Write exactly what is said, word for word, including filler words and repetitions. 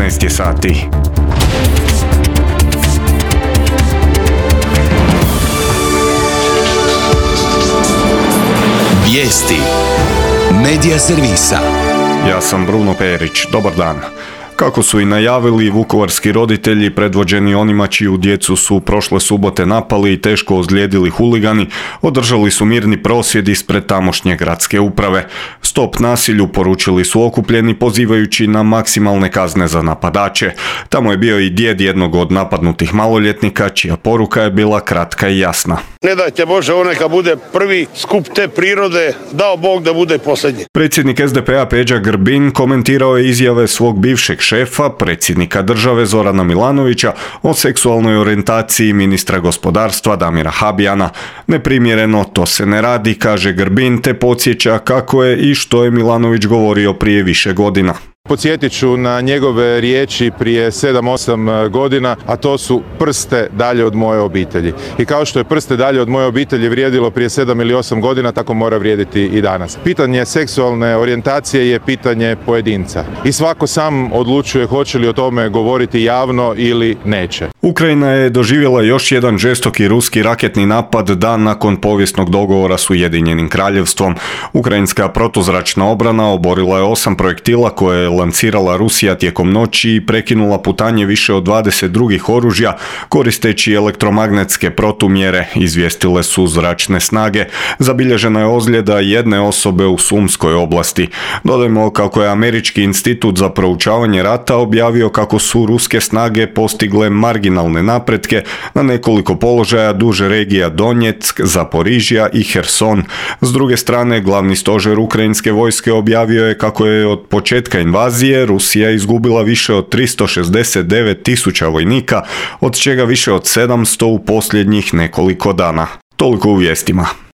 šesnaest je sati. Vijesti Medija servisa. Ja sam Bruno Perić. Dobar dan. Kako su i najavili, vukovarski roditelji, predvođeni onima čiju djecu su prošle subote napali i teško ozlijedili huligani, održali su mirni prosvjed ispred tamošnje gradske uprave. Stop nasilju poručili su okupljeni, pozivajući na maksimalne kazne za napadače. Tamo je bio i djed jednog od napadnutih maloljetnika, čija poruka je bila kratka i jasna. Ne dajte Bože, on neka bude prvi skup te prirode, dao Bog da bude posljednji. Predsjednik es de pe a Peđa Grbin komentirao je izjave svog bivšeg šefa, predsjednika države Zorana Milanovića, o seksualnoj orijentaciji ministra gospodarstva Damira Habijana. Neprimjereno, to se ne radi, kaže Grbin, te podsjeća kako je i što je Milanović govorio prije više godina. Podsjetit ću na njegove riječi prije sedam osam godina, a to su prste dalje od moje obitelji. I kao što je prste dalje od moje obitelji vrijedilo prije sedam ili osam godina, tako mora vrijediti i danas. Pitanje seksualne orijentacije je pitanje pojedinca. I svako sam odlučuje hoće li o tome govoriti javno ili neće. Ukrajina je doživjela još jedan žestoki ruski raketni napad dan nakon povijesnog dogovora s Ujedinjenim kraljevstvom. Ukrajinska protuzračna obrana oborila je osam projektila koje je lancirala Rusija tijekom noći i prekinula putanje više od dvadeset drugih oružja koristeći elektromagnetske protumjere, izvijestile su zračne snage. Zabilježena je ozljeda jedne osobe u Sumskoj oblasti. Dodajmo kako je Američki institut za proučavanje rata objavio kako su ruske snage postigle marginalne napretke na nekoliko položaja duž regija Donjeck, Zaporižja i Herson. S druge strane, glavni stožer ukrajinske vojske objavio je kako je od početka invazije Rusija izgubila više od tristo šezdeset devet tisuća vojnika, od čega više od sedamsto u posljednjih nekoliko dana. Toliko u vijestima.